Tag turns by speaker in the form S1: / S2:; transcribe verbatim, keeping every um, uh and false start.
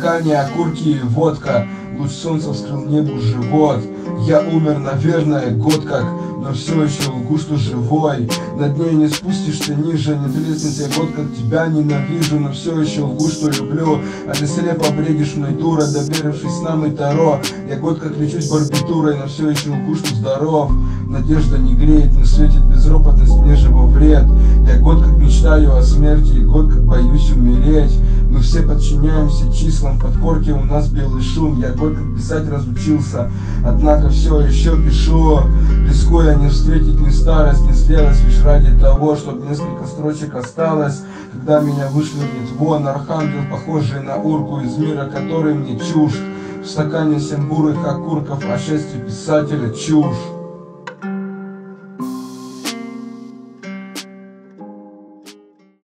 S1: стакане окурки и водка, луч солнца вскрыл небу живот. Я умер, наверное, год как, но все еще лгу, что живой. Над ней не спустишься ниже, нет лестницы, я год как тебя ненавижу, но все еще лгу, что люблю. А ты слепо бредишь мной, дура, доверившись нам и Таро. Я год как лечусь барбитурой, но все еще лгу, что здоров. Надежда не греет, не светит безропотность, мне же во вред. Я год как мечтаю о смерти, и год как боюсь умереть. Мы все подчиняемся числам, в подкорке у нас белый шум. Я год как писать разучился, однако все еще пишу, рискуя не встретить ни старость, ни зрелость, лишь ради того, чтобы несколько строчек осталось, когда меня вышлепнет вон архангел, похожий на урку из мира, который мне чужд. В стакане семь бурых окурков, о счастье писателя чушь.